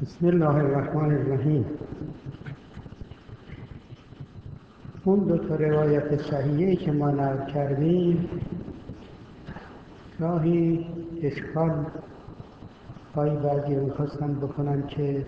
بسم الله الرحمن الرحیم. اون دو تا روایت صحیحی که ما نقل کردیم گاهی اشکال هایی بعضی میخواستن بکنن که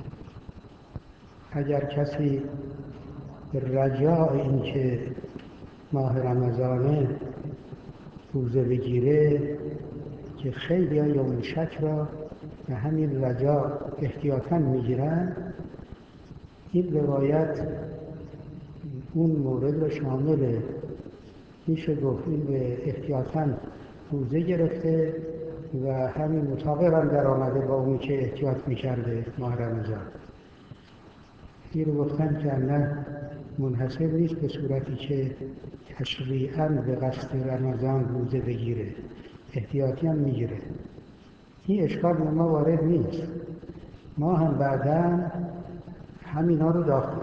اگر کسی به رجاء این که ماه رمضانه روزه بگیره، که خیلی ها یوم شک را به همین رجاء احتیاطاً میگیرن، این روایت اون مورد را شامله. میشه گفت این به احتیاطاً روزه گرفته و همین مطابق هم در آمده با اون که احتیاط میکرده ماه رمضان. این رو گفتن که نه منحصر نیست به صورتی که تشریعاً به قصد رمضان روزه بگیره، احتیاطی هم میگیره. این اشکال به ما وارد نیست. ما هم بعداً همینا رو داخل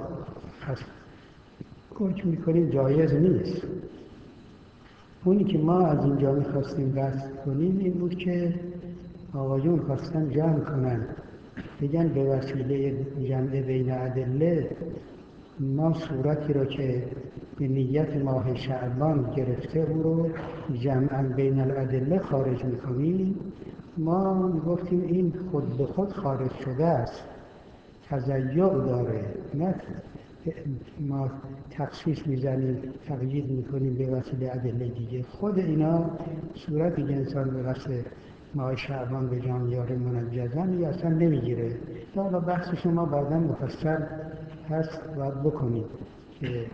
حکم میکنیم جایز نیست. اونی که ما از اینجا میخواستیم بحث کنیم این بود که آقایون خواستن جمع کنن، بگن به وسیله جمع بین ادله ما صورتی را که به نیت ماه شعبان گرفته او رو جمعاً بین الادله خارج میکنیم. ما گفتیم این خود به خود خارج شده است، تضیع داره، نه ما تخصیص میزنیم تقیید میکنیم به وسیله ادله دیگه. خود اینا صورتی که انسان به قصد ماه شعبان به جان یاره منجزن یا اصلا نمیگیره. حالا بحث شما بعدا مفصل هست باید بکنیم که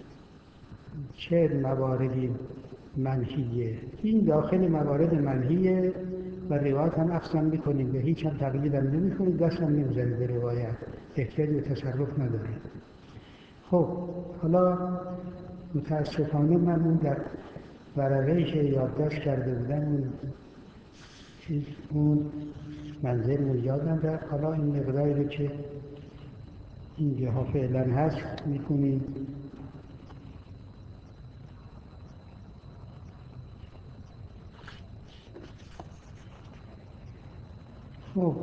چه مواردی منهیه. این داخل موارد منهیه و روایت هم اقسام میکنیم، به هیچ هم تقلید هم نمی کنیم، دست هم نمیزنیم به روایت، احتیاج به تصرف نداریم. خب حالا متاسفانه من اون در ورقه‌ای که یادداشت کرده بودم اون منظر رو یادم رفت. حالا این مقداری رو که اینجاها فعلا هست میکنیم. خب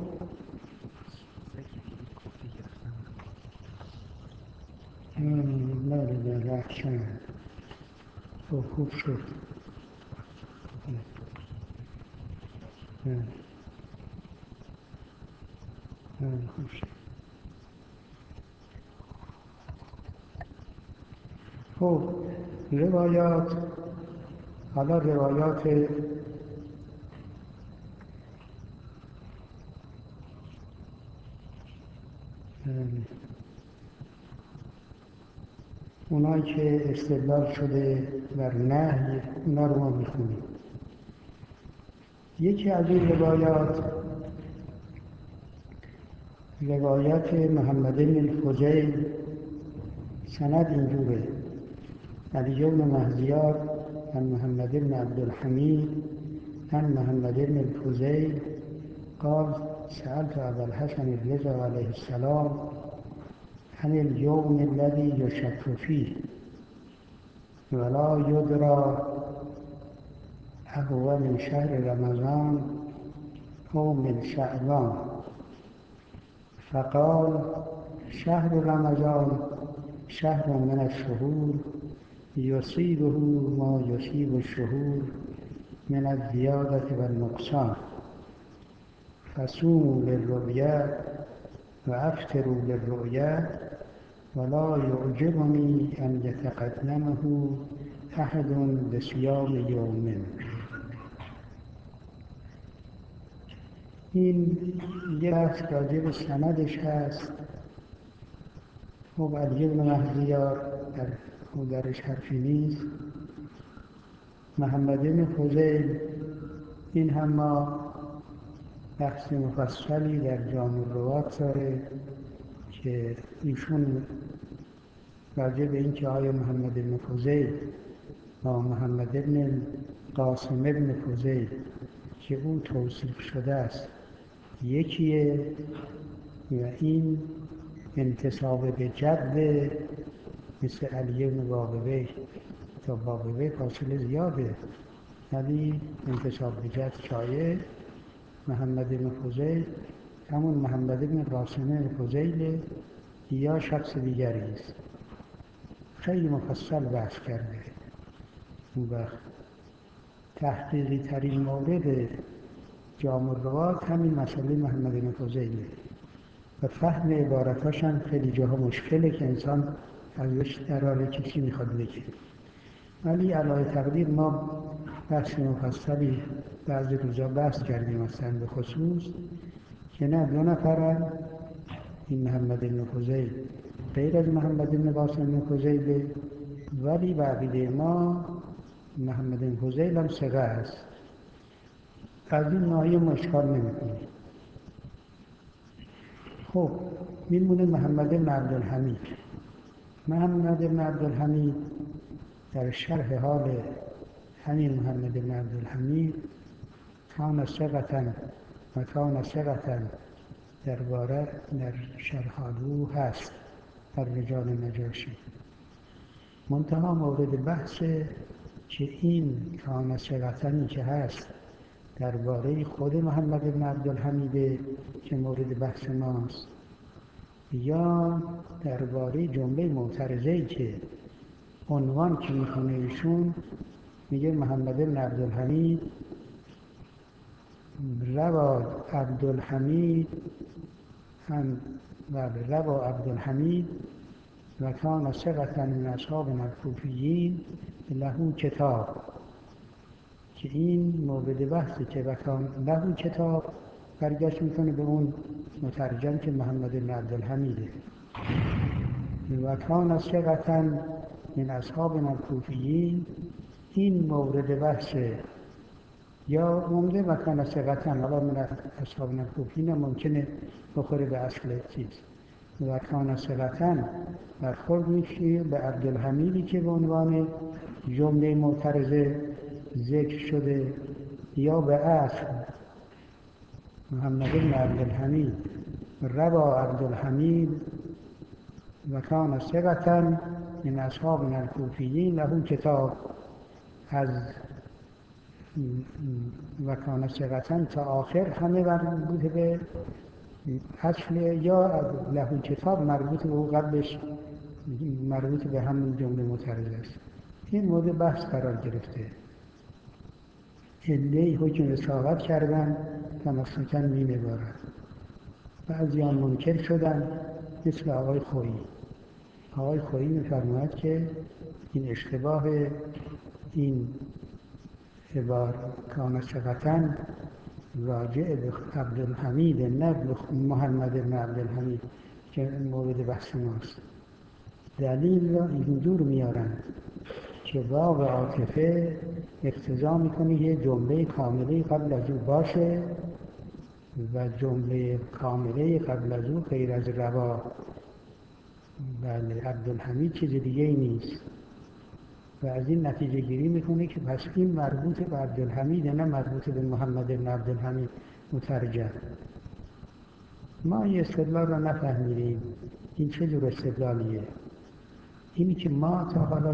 نه رخشن خوب شد. خوب شد. خب روایات، حالا روایات اونایی که استدلال شده بر نهی، اونا رو ما میخونیم. یکی از این روایت محمد بن فضیل، سند اینجوره: علی بن مهزیار عن محمد بن عبدالحمید عن محمد بن فضیل قال سألت ابا الحسن الرضا علیه السلام عن اليوم الذي يشك فيه ولا يدرى أهو من شهر رمضان أو من شعبان، فقال شهر رمضان شهر من الشهور يصيبه ما يصيب الشهور من الزيادة والنقصان، فصوموا للرؤيا وأفطروا للرؤيا ولا يعجبني أن يتقدمه أحد بصيام يوم. این یه بحث راجع به سندش هست. خب علی بن مهزیار درش حرفی نیست. محمد بن فضیل این هم ما بحث مفصلی در جامع الروات داره که ایشون راجع به این که آیا محمد بن فضیل با محمد بن قاسم بن فضیل که او توصیف شده است یکیه و این انتساب به جد مثل علی بن باقوی. تا باقوی فاصله زیاده ولی انتساب به جد شایع. محمد بن فضیل همون محمد بن قاسم فضیل یا شخص دیگری است. خیلی مفصل بحث کرده. اون وقت تحقیقی ترین مورد جامع الروات همین مسئله محمد بن فضیله و فهم عبارتاش هم خیلی جاها مشکله که انسان ازش دراره که چی میخواد بگه. ولی علاوه تقدیر ما بحث مفصلی بعضی روزا بحث کردیم، مثلا به خصوص که نه 2 نفرن، این محمد بن فضیل غیر از محمد بن قاسم بن فضیل، ولی به عقیده ما محمد بن فضیل هم ثقه است. از این ناحیه ما اشکال نمی‌کنه. خب میمونه محمد بن عبدالحمید. محمد بن عبدالحمید در شرح حال همین محمد بن عبدالحمید کان ثقة و کان ثقة درباره در شرح حال او هست در رجال نجاشی. منتها مورد بحث که این کان ثقةنی که هست درباره خود محمد بن عبدالحمید که مورد بحث ماست، یا درباره جمله معترضه‌ای که عنوان که میکنه ایشون، میگه محمد بن عبدالحمید روا عبدالحمید روا عبدالحمید و کان ثقة من اصحابنا الکوفیین له کتاب، که این مورد بحثی که وکان له کتاب برگشت میکنه به اون مترجم که محمد بن عبدالحمیده. و کان ثقة من اصحابنا الکوفیین، این مورد بحث یا عمده و کان ثقة، حالا من اصحابنا الکوفیین ممکنه بخوره به اصل چیز. و کان ثقة برخورد میشه به عبدالحمیدی که به عنوان جمله معترضه ذکر شده، یا به اصل محمد بن عبدالحمید روا عبدالحمید و کان ثقة من اصحابنا الکوفیین له کتاب، از و کان ثقة تا آخر همه مربوط به اصل، یا له کتاب مربوط به او قبلش مربوط به همون جمله معترضه است. این مورد بحث قرار گرفته. عده‌ای حکم اصابت کردن تمسکاً می‌نگارند، بعضی هم منکر شدن مثل آقای خویی. آقای خویی می‌فرماید که این اشتباه این عبارت کان ثقة راجع به عبدالحمید نه محمد بن عبدالحمید که مورد بحث ماست. دلیل را اینجور میارن که واو عاطفه اقتضا میکنه یه جمله کامله قبل از او باشه و جمله کامله قبل از او غیر از روا بله عبدالحمید چیز دیگه ای نیست، و از این نتیجه گیری میکنه که پس این مربوط به عبدالحمید نه مربوط به محمد بن عبدالحمید مترجم. ما این استدلال را نفهمیدیم. این چه جور استدلالیه؟ اینی که ما تا حالا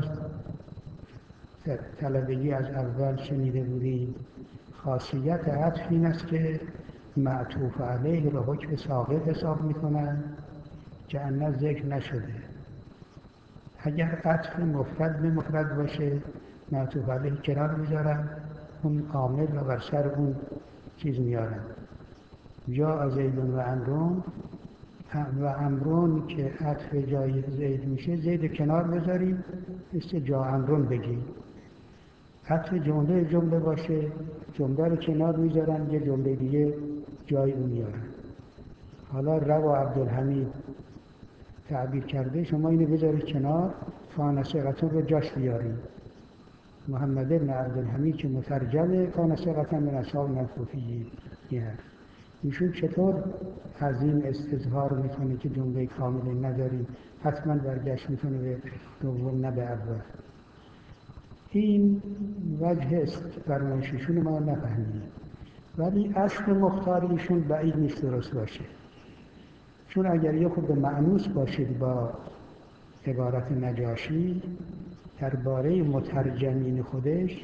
طلبگی از اول شنیده بودیم، خاصیت عطف این است که معطوف علیه را حکم ساقط حساب میکنن که انا ذکر نشده. اگر عطف مفرد به مفرد باشه معطوف علیه کنار میذارن، اون عامل را بر سر اون چیز میارن. جا زیدون و امرون، و امرون که عطف جای زید میشه زید کنار بذاریم مثل جا امرون بگیم. عطف جمله باشه جمله رو کنار میذارن، یه جمله دیگه جای اون میارن. حالا روا عبدالحمید تعبیر کرده، شما اینو بذارید کنار، کان ثقة رو جاش بیاریم. محمد بن عبدالحمید که مترجمه کان ثقة من اصحابنا الکوفیین. ایشون چطور از این استظهار میکنه که جمله کامل نداریم، حتما برگشت میکنه به دوم نه به اول. این وجه است فرمایششون ما نفهمیدیم، ولی اصل مختار ایشون بعید نیست درست باشه، چون اگر یه خود به معنوس باشید با عبارت نجاشی درباره مترجمین خودش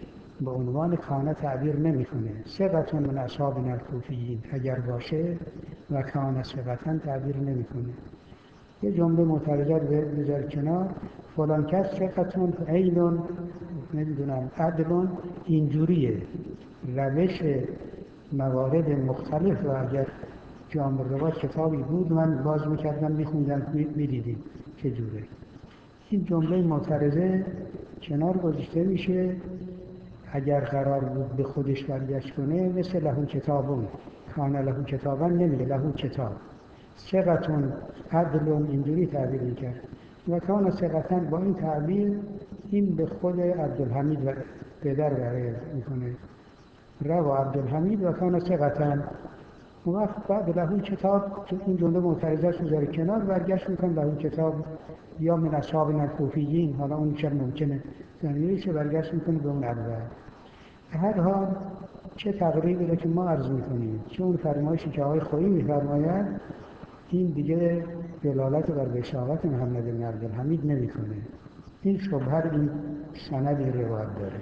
به عنوان کان تعبیر نمیکنه. ثقة من اصحابنا الکوفیین اگر باشه و کان ثقة تعبیر نمیکنه. یه جمله معترضه بذار کنار، فلان کس ثقة عین نمیدونم عدل، اینجوریه. روش موارد مختلف و اگر جامع روایت کتابی بود من باز میکردم میخوندم میدیدیم چجوره. این جمله معترضه کنار گذاشته میشه. اگر قرار بود به خودش برگشت کنه مثل لهو کتابون، کان لهو کتابن نمیگه لهو کتاب. ثقتون عدلون اینجوری تعبیر میکرد و کان ثقتن با این تعبیر این به خود عبدالحمید و پدر برای میکنه. روا عبدالحمید و کان ثقتن. اون وقت بعد لهو کتاب این جمله معترضه رو بذاره کنار، برگشت میکنه لهو کتاب یا من اصحابنا الکوفیین، حالا اون چه ممکنه زمینیش برگشت میکنه به اون اول. هر حال چه تقریبی رو که ما عرض میکنیم، چه اون فرمایشی که آقای خویی میفرماید، این دیگه دلالت بر بشارت محمد بن عبدالحمید نمیکنه. این شبهه این سندی روایت داره.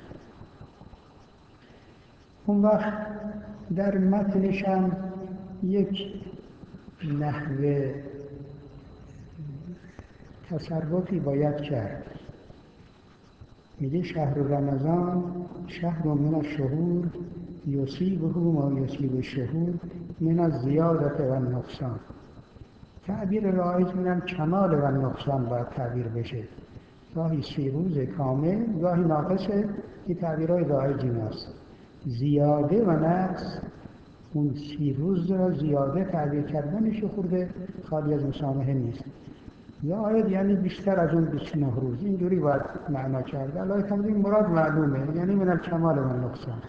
اون وقت در متنش هم یک نحوه تصرفی باید کرد. میگه شهر رمضان شهر من الشهور یصیبه ما یصیب الشهور من الزیادة و النقصان. تعبیر رایج می‌دونم کمال و نقصان باید تعبیر بشه. گاهی 3 روز کامل، گاهی ناقصه. این تعبیرهای رایج ایناست. زیاده و نقص، اون 30 روز را زیاده تعبیر کردنش خورده خالی از مسامحه نیست. زائد یعنی بیشتر از اون 29 روز، اینجوری باید معنا کرده. الهی تمام مراد معلومه، یعنی من الکمال و نقصان.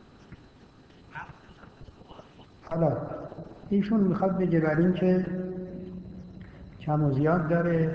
حالا ایشون میخواد بگه بر این که کم و زیاد داره.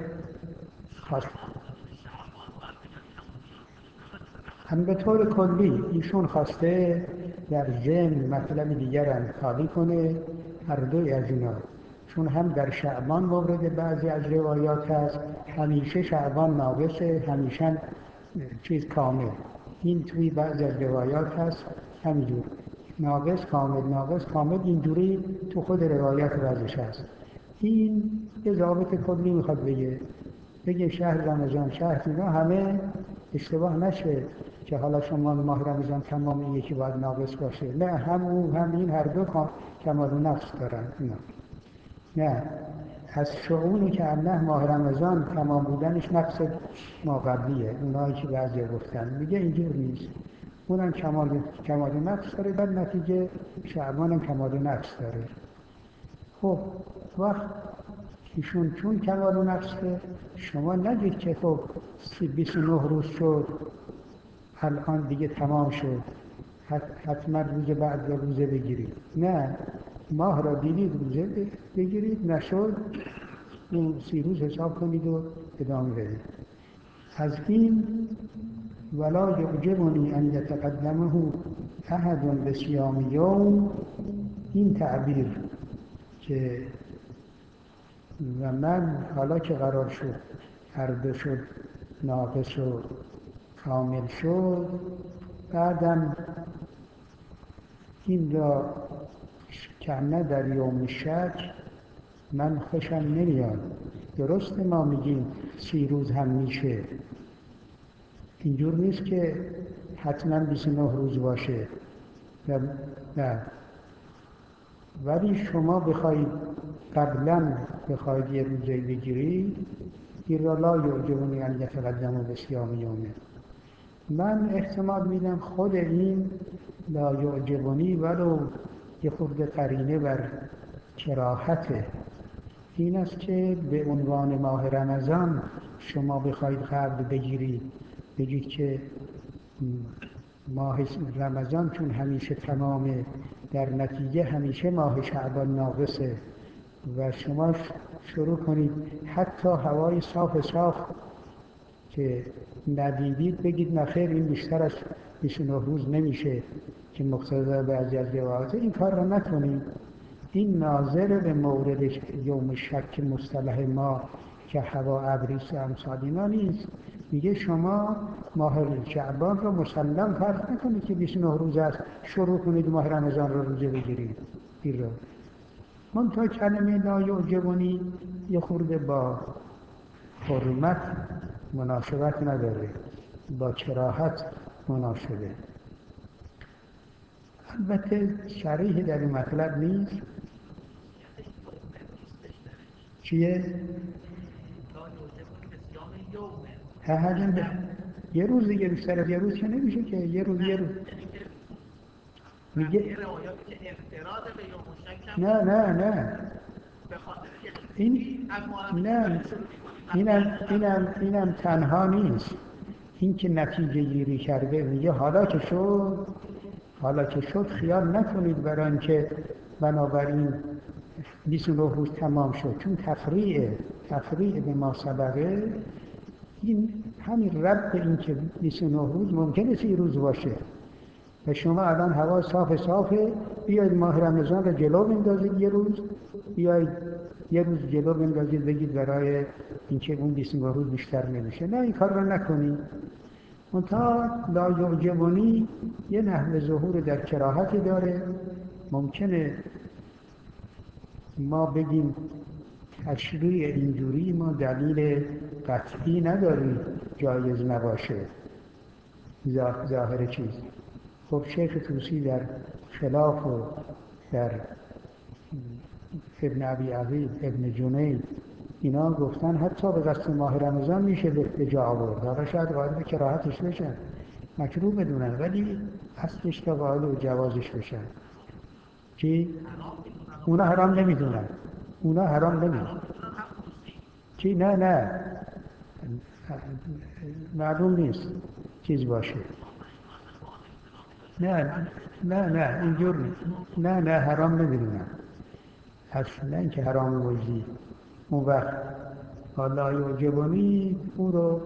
هم به طور کلی ایشون خواسته در ذهن مطلب دیگر هم خالی کنه، هر دوی از اینا. چون هم در شعبان مورد بعضی از روایات هست همیشه شعبان ناقصه، همیشه چیز کامل. این توی بعضی از روایات هست همینجور ناقص کامل ناقص کامل، اینجوری تو خود روایات بعضیش هست. این یه ضابط کلی میخواد بگه شهر رمضان شهر اینا همه اشتباه نشه که حالا شما ماه رمضان تمام یکی باید ناقص باشه. نه، همین هر دو کمال و نقص دارن اینا. نه، از شعونی که الله ماه رمضان تمام بودنش نقص ما قبلیه، اونایی که بعضی گفتن میگه اینجور نیست. اونم کمال و نقص داره، در نتیجه شعبان هم کمال و نقص داره. خب وقت ایشون چون کمال و نقصه، شما نگید که خب 29 روز شد الان دیگه تمام شد حتما روز بعد روزه بگیرید. نه، ماه را دیدید روزه بگیرید، نشد اون 30 روز حساب کنید و ادامه بدید. از این ولا یعجبنی ان یتقدمه احد بصیام یوم، این تعبیر که و من حالا که قرار شد هر دو شد ناقص و کامل شد، بعدم این را کنه در یوم شک من خوشم نمیاد. درسته ما میگیم 30 روز هم میشه، اینجور نیست که حتما 29 روز باشه. نه، ولی شما بخواید قبلا بخواید یه روزه بگیرید، این را لا یعجبنی ان یتقدموا بصیام یومه. من احتمال میدم خود این لا یعجبنی ولو یه خورده قرینه بر کراهته. این است که به عنوان ماه رمضان شما بخواید قبل بگید که ماه رمضان چون همیشه تمامه، در نتیجه همیشه ماه شعبان ناقصه و شما شروع کنید حتی هوای صاف که ندیدید بگید نخیر این بیشتر از 29 روز نمیشه که مقتضای بعضی از روایات. این کار را نکنید. این ناظر به مورد یوم شک مصطلح ما که هوا ابری و امثال اینا نیست. میگه شما ماه شعبان رو مسلم فرض نکنید که 29 روز است شروع کنید ماه رمضان رو روزه بگیرید. این رو منتها کلمه لا یعجبنی یه خورده با حرمت مناسبت نداره، با کراهت مناسبه. البته صریح در این مطلب نیست. چیه؟ یه روز دیگه بیشتر از یه روز که نمیشه که یه روز میگه نه این نه اینم تنها نیست. این که نتیجه گیری کرده میگه حالا که شد خیال نکنید برای اینکه بنابراین 29 روز تمام شد، چون تفریع به ما سبقه. این همین رب به این که 29 روز ممکنه 30 روز باشه و شما الان هوا صافه بیاید ماه رمضان رو جلو بندازید یه روز، بیاید یه روز جلو بندازید بگید برای اینکه اون 29 روز بیشتر نمیشه. نه، این کار رو نکنید. منتها لا یعجبنی یه نحو ظهور در کراهتی داره. ممکنه ما بگیم تشریع اینجوری ما دلیل قطعی نداریم جایز نباشه ظاهر چیز. خب شیخ طوسی در خلاف و در ابن ابی عبید، ابن جنید اینا گفتن حتی به قصد ماه رمضان میشه به جا آورد. حالا شاید قائل به کراهتش بشن، مکروه بدونن، ولی اصلش تا قائل به جوازش بشن. چی؟ اونا حرام نمیدونن. چی؟ نه معلوم نیست چیز باشه. نه اینجور نه حرام نمیدونن. اصلا اینکه حرام بازی اون وقت حالا یعجبنی اون رو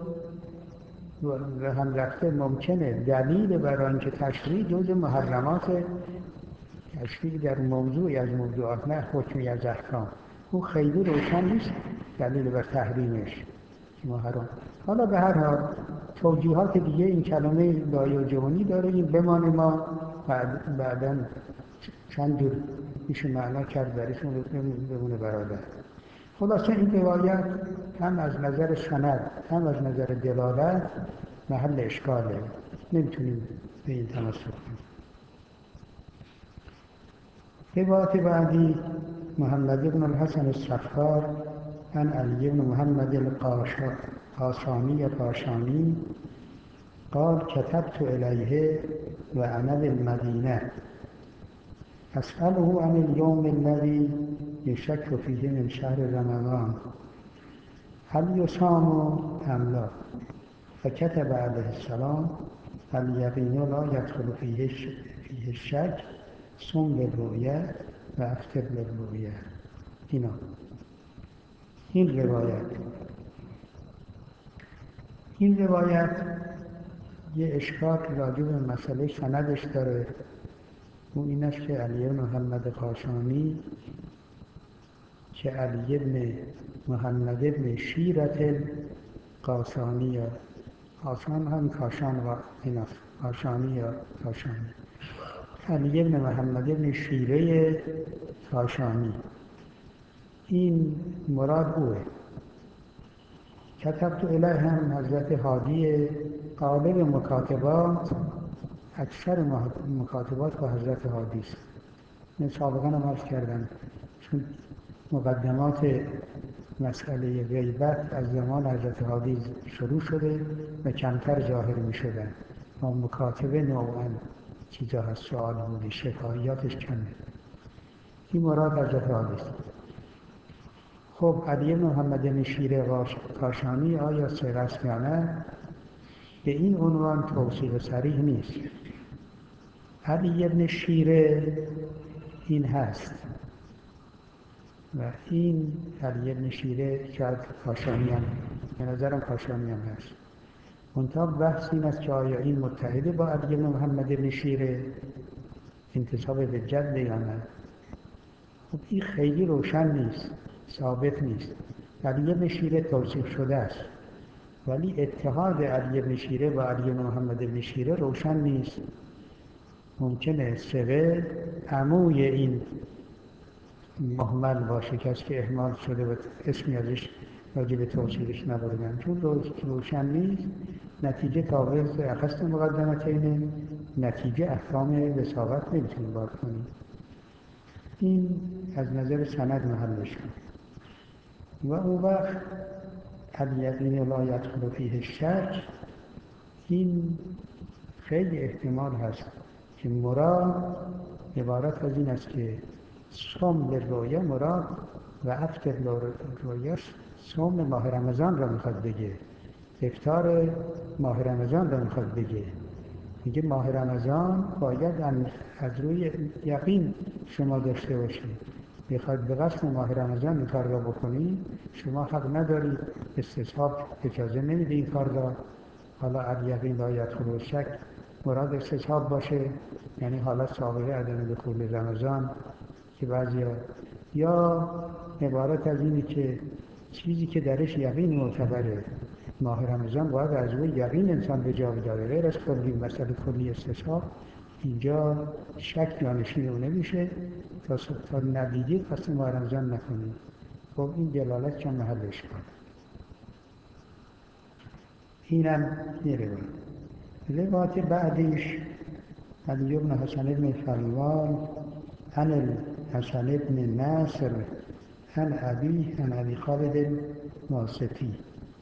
هم رفته ممکنه دلیل برای اینکه تشریع جز محرمات تشریع در موضوعی از موضوعات، نه حکمی از احکام. اون خیلی روشن نیست دلیل بر تحریمش محرم. حالا به هر حال توجیهات دیگه این کلمه لا یعجبنی داره. این بمانه، ما بعداً چند جور میشه معنا کرد برایشون بمونه برادر. خلاصه این روایت هم از نظر سند هم از نظر دلالت محل اشکاله، نمیتونیم به این تمسک کنیم. روایت بعدی محمد بن الحسن الصفار عن علی بن محمد القاشانی قال كتبت إليه وأنا بالمدينة أسأله عن اليوم الذي يشك فيه من شهر رمضان هل يصام أم لا، فكتب عليه السلام اليقين لا يدخل فيه الشك صم بالرؤيا و افطر بالرؤيا. این روایت یه اشکال راجع به مسئله سندش داره. اون این است که علی بن محمد قاشانی که علی بن محمد بن شیرة قاشانی یا قاشان هم کاشان و این است قاشانی یا کاشانی، علی بن محمد بن شیره کاشانی، این مراد اوه. کتبت الیه هم حضرت هادی غالب مکاتبات، اکثر مکاتبات با حضرت هادی است. من سابقا هم عرض کردم چون مقدمات مسئله غیبت از زمان حضرت هادی شروع شده و کمتر ظاهر می شدن. ما مکاتبه نوعاً چیزا هست سوال بوده، شفاهیاتش کمه. این مراد حضرت هادی است. خب علی بن محمد بن شیره کاشانی آیا صحیح است یا نه؟ به این عنوان توصیف صریح نیست. علی بن شیره این هست و این علی بن شیره شاید کاشانی هم، به نظرم کاشانی هم هست. منتها بحث این است که آیا این متحده با علی بن محمد بن شیره انتساب به جد یا نه؟ خب این خیلی روشن نیست، ثابت نیست. علی بن شیره توصیف شده است ولی اتحاد علی بن شیره و علی بن محمد بن شیره روشن نیست. ممکنه ثقه عموی این مهمل باشه، کسی که اهمال شده و اسمی ازش راجع به توصیلش نبردن. چون روشن نیست، نتیجه تابع اخست مقدمتین، نتیجه احکام وساقت نمیتونیم بار کنیم. این از نظر سند محلش کن. و اون وقت الیقین لا یدخل فیه الشک، این خیلی احتمال هست که مراد عبارت از این است که صوم للرؤیا مراد و افطر للرؤیا صوم ماه رمضان را میخواد بگه، افطار ماه رمضان را میخواد بگه. میگه ماه رمضان باید از روی یقین شما داشته باشید. بخواید به قصد ماه رمضان این کار را بکنید، شما حق ندارید، استصحاب اجازه نمیده این کار را. حالا الیقین لا یدخل الشک مراد استصحاب باشه، یعنی حالا سابقه عدم دخول رمضان که بعضیا، یا عبارت از اینی که چیزی که درش یقین معتبره، ماه رمضان باید از روی یقین انسان به جا بداره، غیر از کلی مسئله کلی استصحاب اینجا شک جانشین اون نمیشه. تا ندیدید پس ماه رمضان نکنید. خب این دلالت چند محلش کن. اینم یه روایت بعدش علی بن حسن بن فریوان عن الحسن بن ناصر عن ابی عن ابی خالد واسطی.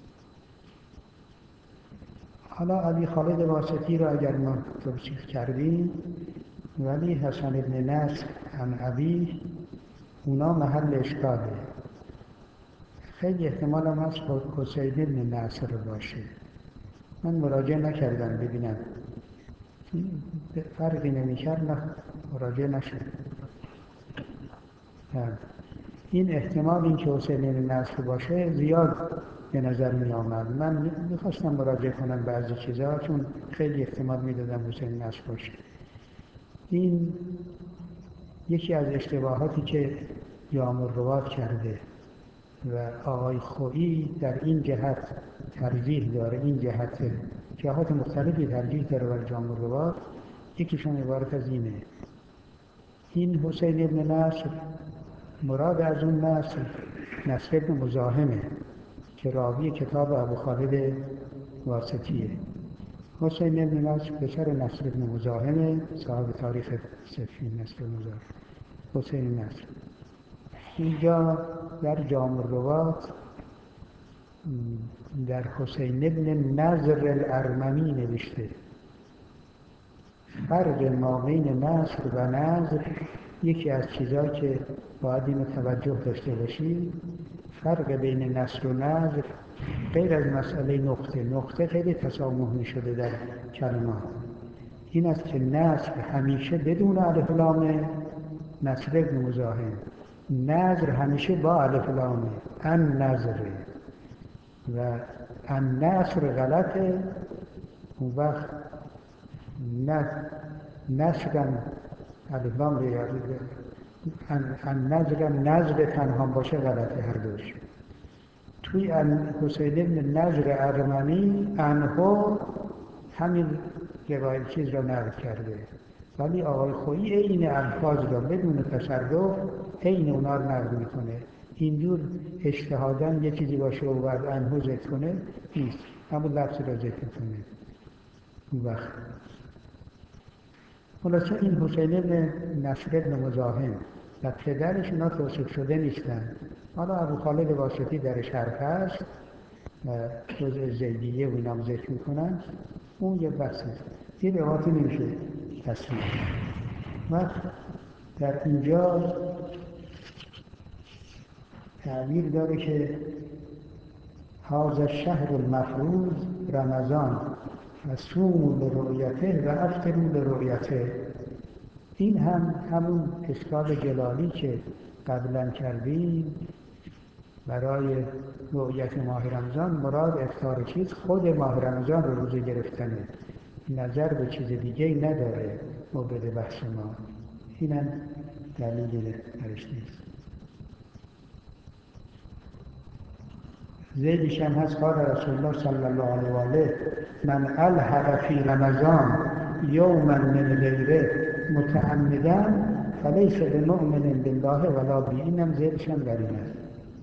حالا ابی خالد واسطی را اگر ما توصیف کردیم، ولی حسن بن نصر عن ابی اونا محل اشکاله. خیلی احتمال هم هست حسین بن نصر باشه. من مراجعه نکردم ببینم فرقی نمی‌کرد، نه مراجعه نشد. این احتمال این که حسین بن نصر باشه زیاد به نظر می آمد. من میخواستم مراجعه کنم بعضی چیزها، چون خیلی احتمال میدادم حسین نصر باشه. این یکی از اشتباهاتی که جامع الروات کرده و آقای خویی در این جهت ترجیح داره، این جهات مختلفی ترجیح داره بر جامع الروات. یکیشون عبارت از اینه: این حسین ابن نصر مراد از اون نصر ابن مزاحمه که راوی کتاب ابو خالد واسطیه. حسین ابن نصر پسر نصر ابن مزاحمه، صاحب تاریخ صفین نصر مزاحم حسین نصر. اینجا در جامع الروات در حسین ابن نضر الارمنی نوشته. فرق ما بین نصر و نضر، یکی از چیزهایی که باید اینو توجه داشته باشید، فرق بین نصر و نضر غیر از مسئله نقطه خیلی تسامح می شده در کلمات. این است که نصر همیشه بدون الف لامه، نصر ابن مزاحم. نضر همیشه با الف لامه، ان نضره. و ان نصر غلطه. اون وقت نصرم الف لام ریاضی، ان نضرم نضر تنها باشه غلطه هر دوش. توی حسین ابن نضر ارمنی انهو همین روایت چیز را نقل کرده، ولی آقای خویی عین الفاظ را بدون تصرف عین اونا رو نقل میکنه. اینجور اجتهاداً یه چیزی باشه و بعد انهو ذکر کنه نیست، همون لفظ را ذکر کنه. اون وقت خلاصه این حسین ابن نصر ابن مزاحم و پدرش اینا توصیف شده نیستن. حالا ابو خالد واسطی درش حرف هست و جزء زیدیه و اینا ذکر میکنن، اون یه بحث هست. این روایتی نمیشه تصمیم. و در اینجا تعبیر داره که هذا الشهر المفروض رمضان فصوموا لرؤیته و افطروا لرؤیته. این همون اشکال جلالی که قبلا کردیم برای رؤیت ماه رمضان، مراد افطار چیز خود ماه رمضان رو روزه گرفتنه، نظر به چیز دیگه نداره مورد بحث ما. اینم دلیل درش نیست. زیدش هم هست قال رسول الله صلی الله علیه و آله من الحق فی رمضان یوما من غیره متعمدا فلیس بمؤمن بالله ولا بی. اینم زیدش هم در این است.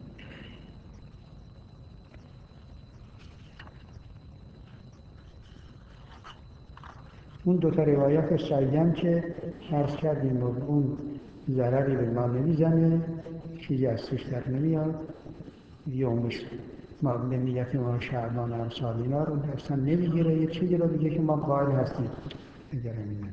اون دوتا روایت سعیدم که عرض کردیم اون ضرری به ما نمیزنه، چیزی از توش در نمیاد، یومش ما به نیت ما شعبان امسال اینا رو اصلا نمیگیره، یه چیزی رو بگه که ما قائل هستیم اداره میدن.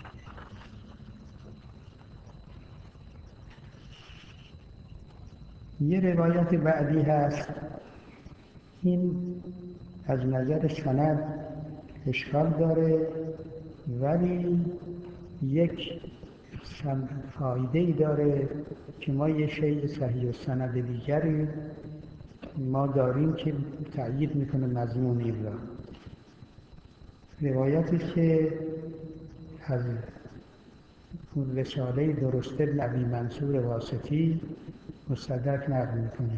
یه روایت بعدی هست، این از نظر سند اشکال داره ولی یک فایده‌ای داره که ما یه شیء صحیح السند دیگری ما داریم که تأیید میکنه مضمون این را. روایتی که از رساله درست بن ابی منصور واسطی مستدرک نقل میکنه.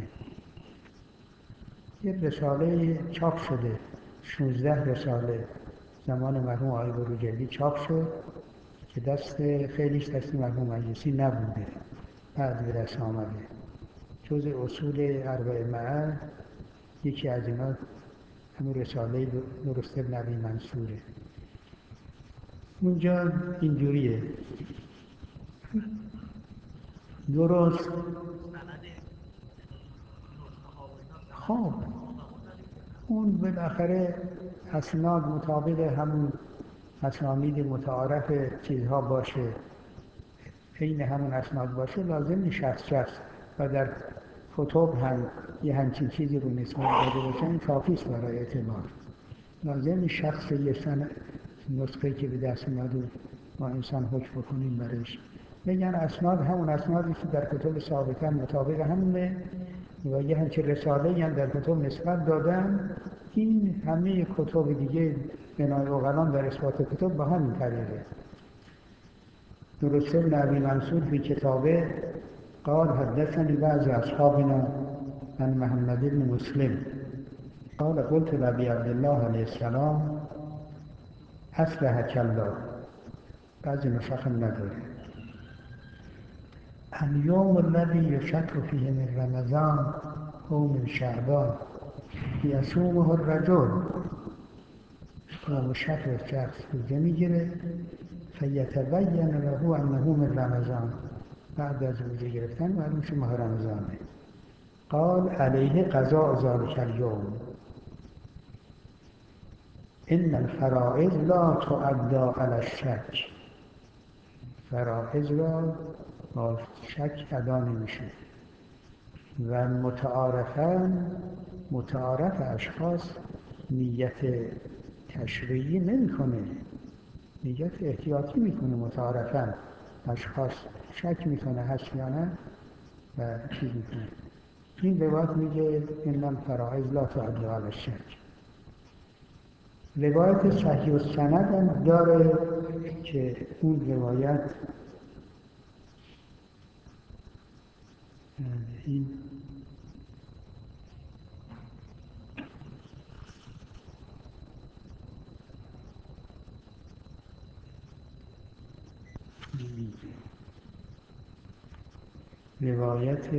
یه رساله چاپ شده، 16 رساله زمان مرحوم آقای بروجردی چاپ شد که خیلیش دست مرحوم مجلسی نبوده، بعد به دست آمده. جز اصول اربع یکی از اینا همون رساله درست بن ابی منصوره. اونجا اینجوریه درست خب اون بالاخره اسناد مطابق همون اسانید متعارف چیزها باشه، عین همون اسناد باشه، لازم نیست شخص و در کتب هم یه همچین چیزی رو نسبت داده باشه، این کافیست برای اعتبار. لازم نیست شخص یه نسخه که به دست میاد ما انسان حکم بکنیم برش. بگن اسناد همون اسنادی که در کتب ثابتن مطابق همونه و یه همچین رساله هم در کتب نسبت دادن. این همه کتب دیگه بنای اوغلان در اثبات کتب با همین طریقه. درست بن ابی منصور فی کتابه قال حدثني بعض اصحابنا عن محمد بن مسلم قال قلت لأبي عبد الله علیه السلام اصلحك الله. بعضی نسخ نداره. اليوم الذي يشك فيه من رمضان او من شعبان یصومه الرجل و شک و شخص روزه میگیره فیتبین له انه من رمضان، بعد از روزه گرفتن معلوم شد ماه رمضانه. قال علیه قضاء ذلک اليوم ان الفرائض لا تؤدى على الشک. فرائض را با شک ادا نمیشه و متعارف اشخاص نیت تشریعی نمیکنه، نیت احتیاطی میکنه. متعارفاً اشخاص شک میکنه هست یا نه و چیز میکنه. این روایت میگه ان الفرائض لا تعدی علی الشک. روایت صحیح السند هم داره که اون روایت این روایت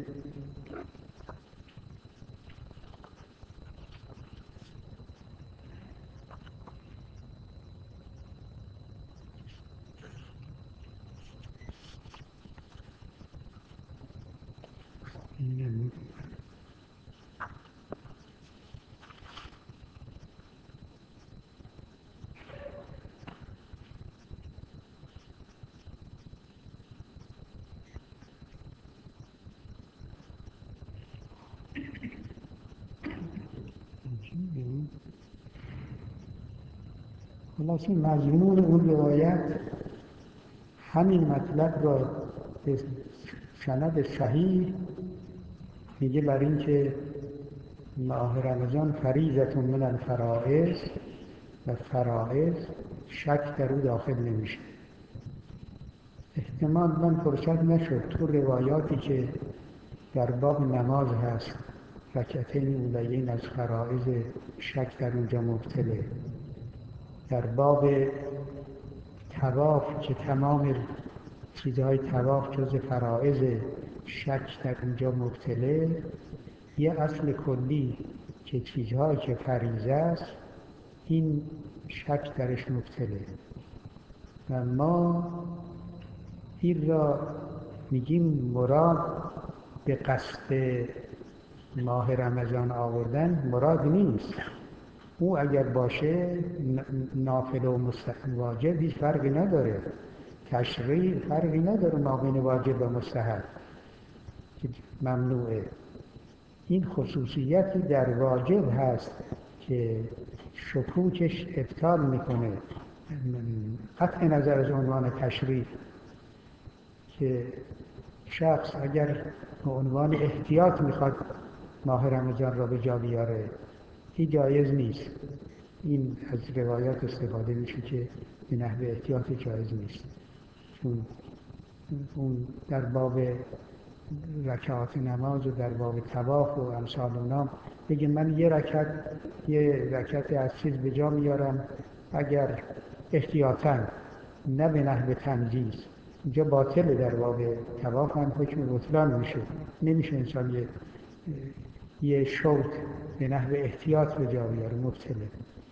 خلاص مضمون اون روایت همین مطلب را به سند صحیح میگه، برای اینکه ماه رمضان فریضة من الفرائض و فرائض شک در او داخل نمیشه. احتمال من فرصت نشد تو روایاتی که در باب نماز هست رکعتین اولیین از فرائض شک در اونجا مبتله. در باب طواف که تمام چیزهای طواف جز فرائض شک در اونجا مبتله، یه اصل کلی که چیزهایی که فریضه است این شک درش مبتله و ما این را میگیم مراد به قصد ماه رمضان آوردن مراد نیست. او اگر باشه نافله و واجب هیچ فرقی نداره، تشریع فرقی نداره ما بین واجب و مستحب که ممنوعه. این خصوصیتی در واجب هست که شکوکش ابطال میکنه، قطع نظر از عنوان تشریع، که شخص اگر به عنوان احتیاط میخواد ماه رمضان را به جا بیاره این جایز نیست. این از روایات استفاده میشه که به نحو احتیاط جایز نیست، چون اون در باب رکعات نماز و در باب طواف و امثال اونام بگه من یه رکعت از چیز به جا میارم اگر احتیاطاً، نه به نحو تنجیز. اینجا باطله. در باب طواف هم حکم بطلان میشه، نمیشه انسان یه شوط به نحو احتیاط به جا بیاره، مبتله.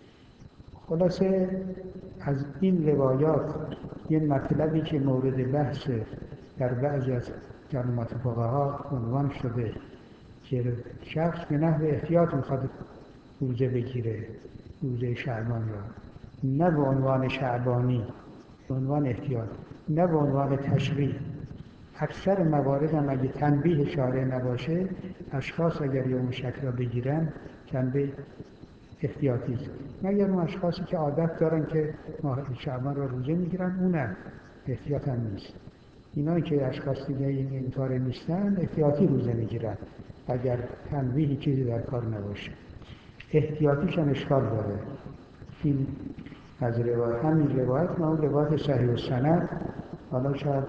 خلاصه از این روایات یه مطلبی که مورد بحث در بعضی از کلمات فقها عنوان شده که شخص به نحو احتیاط میخواد روزه بگیره، روزه شعبان را، نه به عنوان شعبانی، به عنوان احتیاط، نه به عنوان تشریع. اکثر موارد هم اگه تنبیه شارع نباشه، اشخاص اگر یوم شک را بگیرن تنبیه احتیاطی است، مگر اون اشخاصی که عادت دارن که ماه شعبان را روزه میگیرن، اونم احتیاط هم نیست. اینایی که اشخاص دیگه این کار نیستن احتیاطی روزه میگیرن اگر تنبیهی چیزی در کار نباشه. احتیاطیش هم اشکال داره. این از روایت، همین روایت ما اون روایت صحیح السند، حالا شاید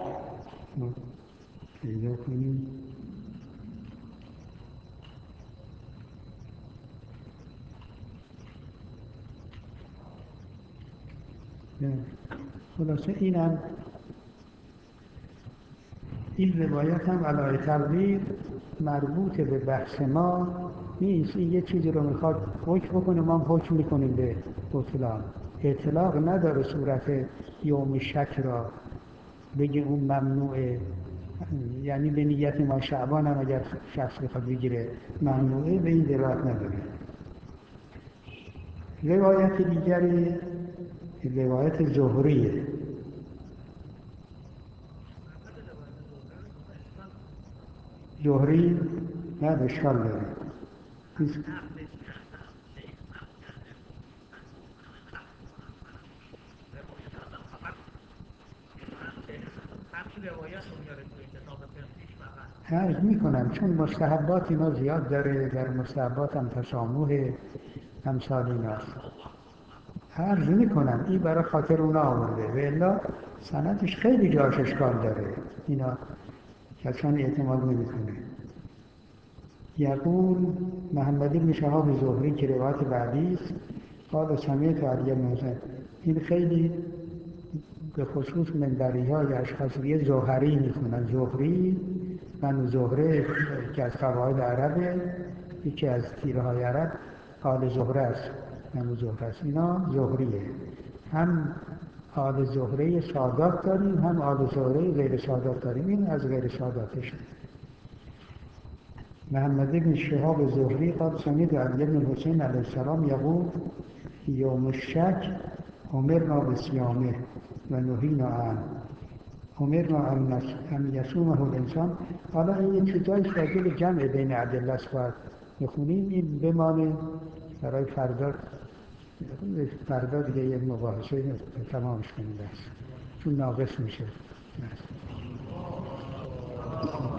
پیدا کنیم. خلاصه این روایت هم علی تقدیر مربوط به بحث ما نیست. این یه چیزی رو میخواد حکم بکنه، ما هم حکم میکنیم به بطلان. اطلاق نداره صورت یوم شک را بگه اون ممنوعه، یعنی به نیت ما شعبان هم اگر شخص بخواد بگیره ممنوعه، به این دلالت نداره. روایت دیگری روایت زهریه. زهری نه اشکال داره. عرض میکنم چون مستحبات اینا زیاد داره، در مستحبات هم تسامح امثال ایناست. عرض میکنم این برای خاطر اونا آورده، و الا سندش خیلی جاش اشکال داره، اینا کسان اعتماد نمیکنه. یقول محمد بن شهاب زهری که روایت بعدی است، قال سمعت علی بن حسین. این خیلی به خصوص منبری‌ها یا اشخاصی زهری میخونن. زهری من زهره که از قواعد عربه، یکی از تیرهای عرب آل زهره است، من زهره است. اینا زهریه. هم آل زهره سادات داریم، هم آل زهره غیر سادات داریم. این از غیر ساداتش. محمد بن شهاب زهری قال سمعت علی بن حسین علیه السلام یقول یوم الشک امرنا بصیامه و نهینا عنه. امرنا ان یصومه الانسان. حالا این یه چیزایی راجع به جمع بین ادله است باید بخونیم، این بمانه برای فردا دیگه یه مباحثه تمامش کنیم بس، چون ناقص میشه.